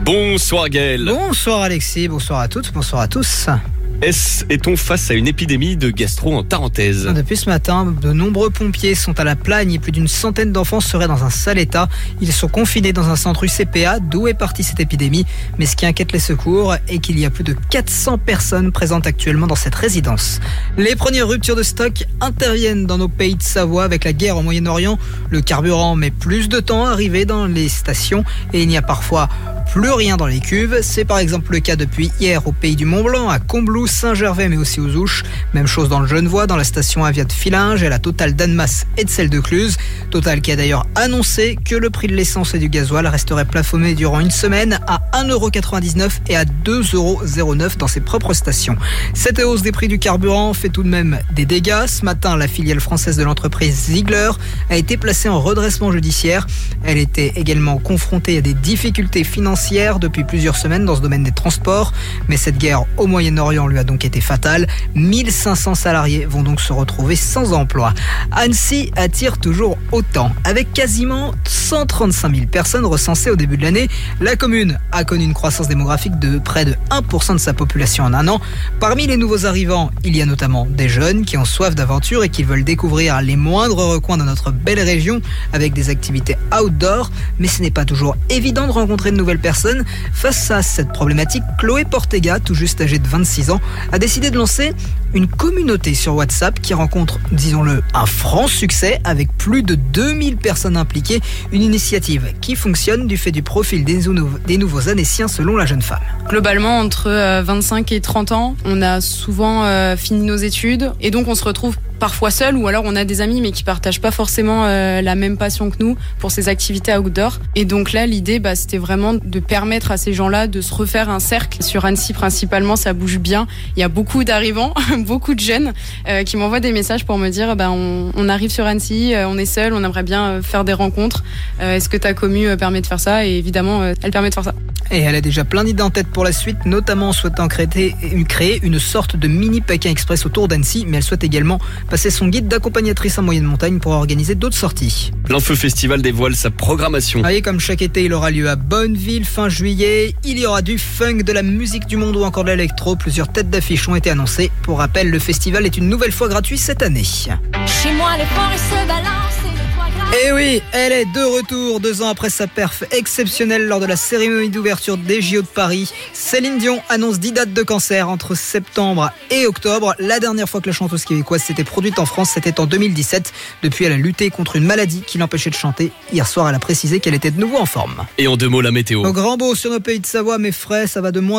Bonsoir Gaël. Bonsoir Alexis, bonsoir à toutes, bonsoir à tous. Est-on face à une épidémie de gastro en Tarentaise? Depuis ce matin, de nombreux pompiers sont à la plagne et plus d'une centaine d'enfants seraient dans un sale état. Ils sont confinés dans un centre UCPA d'où est partie cette épidémie. Mais ce qui inquiète les secours est qu'il y a plus de 400 personnes présentes actuellement dans cette résidence. Les premières ruptures de stock interviennent dans nos pays de Savoie avec la guerre au Moyen-Orient. Le carburant met plus de temps à arriver dans les stations et il n'y a parfois plus rien dans les cuves. C'est par exemple le cas depuis hier au pays du Mont-Blanc, à Combloux, Saint-Gervais mais aussi aux Ouches. Même chose dans le Genevois, dans la station Avia de Fillinges et la Total d'Annemasse et de celle de Cluse. Total qui a d'ailleurs annoncé que le prix de l'essence et du gasoil resterait plafonné durant une semaine à 1,99€ et à 2,09€ dans ses propres stations. Cette hausse des prix du carburant fait tout de même des dégâts. Ce matin, la filiale française de l'entreprise Ziegler a été placée en redressement judiciaire. Elle était également confrontée à des difficultés financières depuis plusieurs semaines dans ce domaine des transports. Mais cette guerre au Moyen-Orient lui a donc été fatale. 1500 salariés vont donc se retrouver sans emploi. Annecy attire toujours autant. Avec quasiment 135 000 personnes recensées au début de l'année, la commune a connu une croissance démographique de près de 1% de sa population en un an. Parmi les nouveaux arrivants, il y a notamment des jeunes qui ont soif d'aventure et qui veulent découvrir les moindres recoins de notre belle région avec des activités outdoor. Mais ce n'est pas toujours évident de rencontrer de nouvelles personnes. Face à cette problématique, Chloé Portega, tout juste âgée de 26 ans, a décidé de lancer une communauté sur WhatsApp qui rencontre, disons-le, un franc succès avec plus de 2000 personnes impliquées. Une initiative qui fonctionne du fait du profil des nouveaux Annéciens selon la jeune femme. Globalement, entre 25 et 30 ans, on a souvent fini nos études et donc on se retrouve parfois seul ou alors on a des amis mais qui partagent pas forcément la même passion que nous pour ces activités outdoor. Et donc là, l'idée, c'était vraiment de permettre à ces gens-là de se refaire un cercle. Sur Annecy, principalement, ça bouge bien. Il y a beaucoup d'arrivants, beaucoup de jeunes qui m'envoient des messages pour me dire on arrive sur Annecy, on est seul, on aimerait bien faire des rencontres. Est-ce que ta commu permet de faire ça? Et évidemment, elle permet de faire ça. Et elle a déjà plein d'idées en tête pour la suite, notamment en souhaitant créer une sorte de mini Pékin Express autour d'Annecy, mais elle souhaite également passer son guide d'accompagnatrice en moyenne montagne pour organiser d'autres sorties. L'Info Festival dévoile sa programmation. Et comme chaque été, il aura lieu à Bonneville fin juillet. Il y aura du funk, de la musique du monde ou encore de l'électro. Plusieurs têtes d'affiche ont été annoncées. Pour rappel, le festival est une nouvelle fois gratuit cette année. Chez moi, les forêts se balancent et le foie gras. Et oui, elle est de retour 2 ans après sa perf exceptionnelle lors de la cérémonie d'ouverture des JO de Paris. Céline Dion annonce 10 dates de concert entre septembre et octobre. La dernière fois que la chanteuse québécoise s'était produite en France, c'était en 2017. Depuis, elle a lutté contre une maladie qui l'empêchait de chanter. Hier soir, elle a précisé qu'elle était de nouveau en forme. Et en 2 mots, la météo. Au grand beau sur nos pays de Savoie, mais frais, ça va de moins